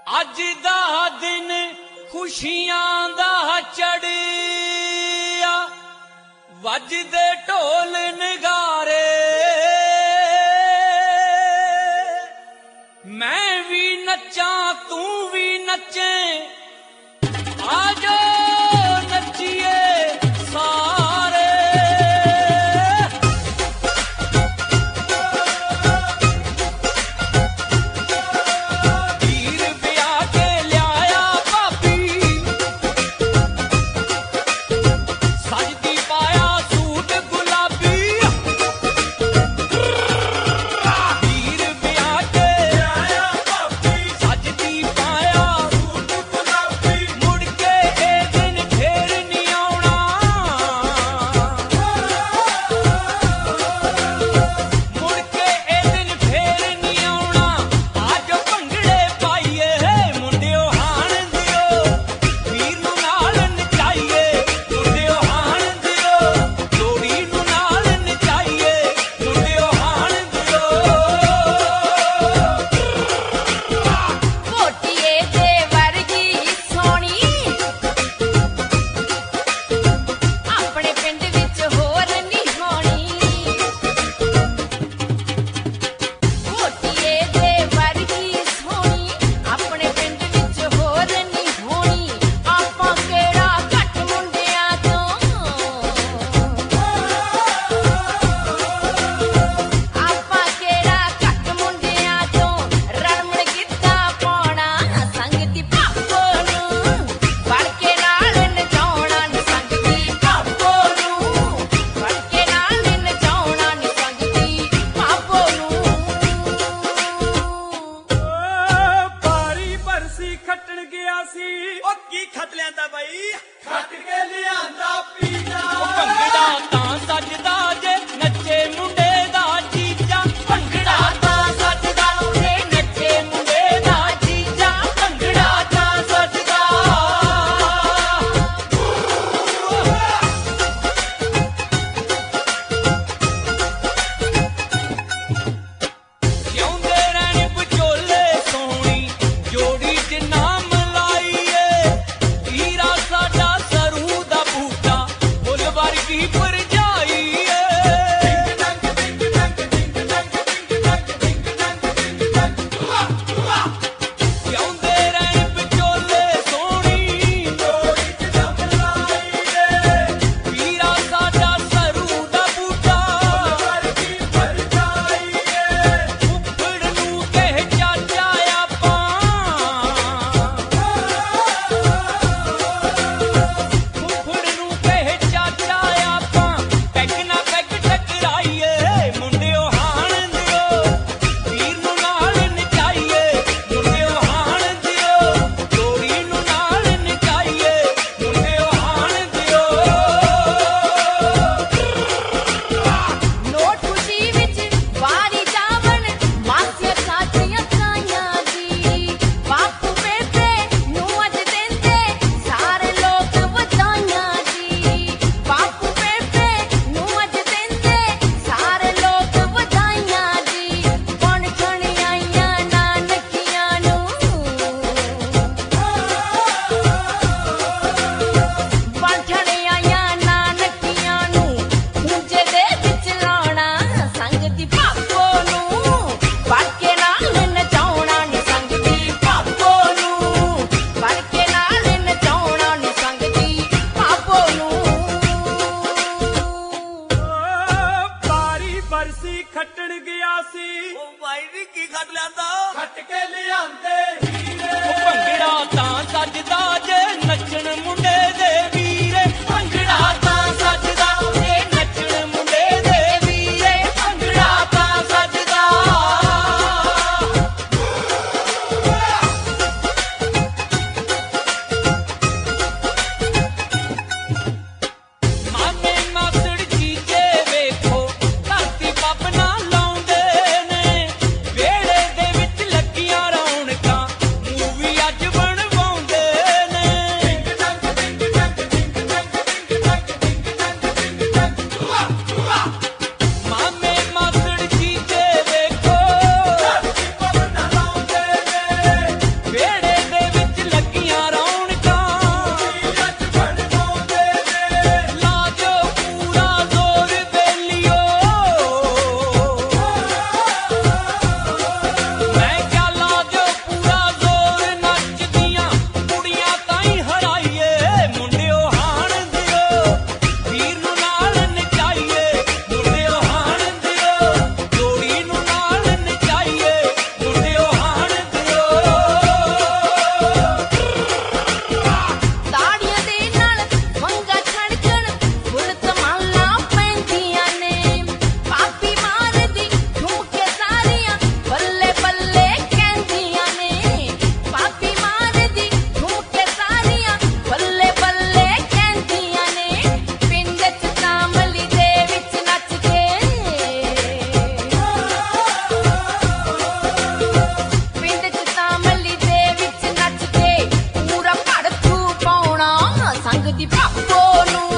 ਅੱਜ ਦਾ ਦਿਨ ਖੁਸ਼ੀਆਂ ਦਾ ਚੜ੍ਹਿਆ, ਵੱਜਦੇ ਢੋਲ ਨਗਾਰੇ, ਮੈਂ ਵੀ ਨੱਚਾਂ ਤੂੰ ਵੀ ਨੱਚੇ, ਆਜੋ ਨੱਚੀਏ ਸਾਰੇ। ਵੀਰ ਵਿਆਹ ਕੇ ਲਿਆਇਆ ਭਾਬੀ, ਸਜਦੀ ਪਾਇਆ ਸੂਟ ਗੁਲਾਬੀ। ਵੀਰ ਵਿਆਹ ਕੇ ਲਿਆਇਆ ਭਾਬੀ, ਸਜਦੀ ਪਾਇਆ ਸੂਟ ਗੁਲਾਬੀ। ਮੁੜ ਕੇ ਇਹ ਦਿਨ ਫੇਰ ਨੀ ਆਉਣਾ, ਮੁੜ ਕੇ ਇਹ ਦਿਨ ਫੇਰ ਨੀ ਆਉਣਾ। ਆਜੋ ਭੰਗੜੇ ਪਾਈਏ ਮੁੰਡਿਓ ਹਾਣ ਦਿਓ, ਵੀਰ ਨੂੰ ਨਾਲ ਨਚਾਈਏ ਮੁੰਡਿਓ ਹਾਣ ਦਿਓ, ਲੋਹੜੀ ਨੂੰ ਨਾਲ ਨਚਾਈਏ ਮੁੰਡਿਓ ਹਾਣ ਦਿਓ। ਕੋਟੀਏ ਦੇ ਵਰਗੀ ਸੋਹਣੀ ਆਪਣੇ ਪਿੰਡ ਵਿੱਚ ਹੋਰ ਨਹੀਂ ਹੋਣੀ। ਕੋਟੀਏ ਦੇ ਵਰਗੀ ਸੋਹਣੀ ਆਪਣੇ ਪਿੰਡ ਵਿੱਚ ਹੋਰ ਨਹੀਂ ਹੋਣੀ। ਆਪਾਂ ਕਿਹੜਾ ਘੱਟ ਮੁੰਡਿਆਂ ਤੋਂ, ਆਪਾਂ ਕਿਹੜਾ ਘੱਟ ਮੁੰਡਿਆਂ ਤੋਂ। ਰਲਮਣ ਗਿੱਧਾ ਪਾਉਣਾ ਸੰਗਤੀ ਭਾਪੋ ਨੂੰ, ਫੜ ਕੇ ਨਾਲ ਨਚਾਉਣਾ ਨੀ ਸੰਗਤੀ ਭਾਪੋ ਨੂੰ, ਫੜ ਕੇ ਨਾਲ ਨਚਾਉਣਾ ਨੀ ਸੰਗਤੀ ਭਾਪੋ ਨੂੰ। ਪਾਰੀ ਬਰਸੀ ਖੱਟਣ ਗਿਆ ਸੀ, ਉਹ ਕੀ ਖੱਟ ਲਿਆਂਦਾ ਬਾਈ? ਖੱਟ ਕੇ ਲਿਆਂਦਾ ਪੀਜ਼ਾ। ਭੰਗੜਾ ਤਾਂ ਸੱਜਦਾ ਜੇ ਨੱਚੇ ਮੁੰਡੇ ਦਾ ਜੀਜਾ, ਭੰਗੜਾ ਤਾਂ ਸੱਜਦਾ ਜੇ ਨੱਚੇ ਮੁੰਡੇ ਦਾ ਜੀਜਾ, ਭੰਗੜਾ ਤਾਂ ਸੱਜਦਾ। ਜਿਉਂਦੇ ਰਹਿਣ ਵਿਚੋਲੇ ਸੋਹਣੀ ਜੋੜੀ ਚ ਨਾਮ ਲਾਈਏ, ਹੀਰਾ ਸਾਡਾ ਸਰੂ ਦਾ ਬੂਟਾ, ਫੁੱਲ ਵਰਗੀ ਪਰਜਾ। ਸੰਗ ਦੀ ਪਾਪੋ ਨੂੰ